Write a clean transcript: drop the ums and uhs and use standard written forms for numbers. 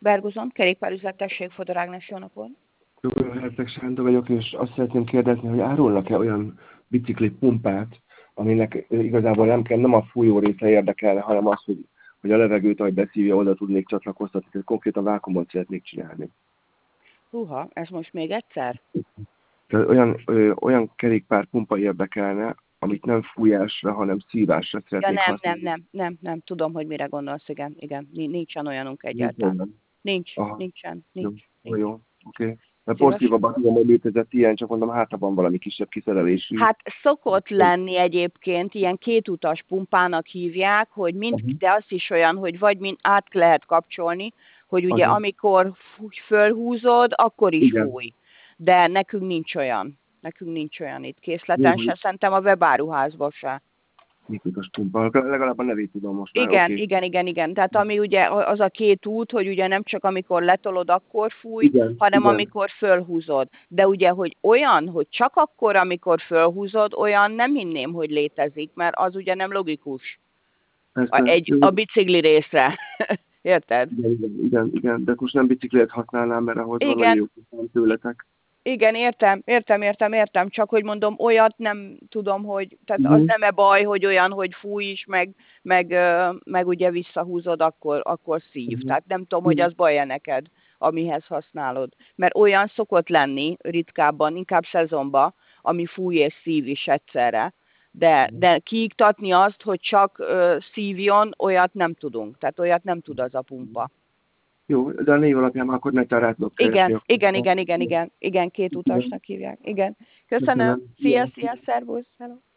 Bergozon, kerékpárüzlet, tessék, Fodor Ágnes, jó napot. Jó, Herceg Sándor vagyok, és azt szeretném kérdezni, hogy árulnak-e olyan bicikli pumpát, aminek igazából nem a fújó része érdekelne, hanem az, hogy a levegőt, ahogy beszívja, oda tudnék csatlakoztatni, tehát konkrétan vákumot szeretnék csinálni. Húha, ez most még egyszer? Tehát olyan kerékpárpumpa érdekelne, amit nem fújásra, hanem szívásra szeretnék használni. Nem, tudom, hogy mire gondolsz, igen, nincsen olyanunk egyáltalán. Nincsen. Jó, oké. Mert porszívabban tudom, hogy létezett ilyen, csak mondom, hát van valami kisebb kiszerelésű. Hát szokott lenni egyébként, ilyen kétutas pumpának hívják, hogy de az is olyan, hogy vagy át lehet kapcsolni, hogy ugye amikor fölhúzod, akkor is fúj. De nekünk nincs olyan. Itt készleten se, szerintem a webáruházban se. Kétutas pumpa, legalább a nevét tudom most már. Igen. Tehát ami ugye az a két út, hogy ugye nem csak amikor letolod, akkor fúj, hanem amikor fölhúzod. De ugye, hogy olyan, hogy csak akkor, amikor fölhúzod, olyan nem hinném, hogy létezik, mert az ugye nem logikus. A bicikli részre. Érted? Igen, de most nem biciklet használnám, mert ahhoz valami jó tőletek. Igen, értem, csak hogy mondom, olyat nem tudom, hogy, tehát az nem-e baj, hogy olyan, hogy fúj is, meg ugye visszahúzod, akkor szív. Tehát nem tudom, hogy az baj-e neked, amihez használod. Mert olyan szokott lenni ritkábban, inkább szezonban, ami fúj és szív is egyszerre. De kiiktatni azt, hogy csak szívjon, olyat nem tudunk. Tehát olyat nem tud az a pumpa. Jó, de a név alapján akkor netán tudok keresni. Igen, két utasnak hívják. Igen. Köszönöm. Szia, szervusz. Hello.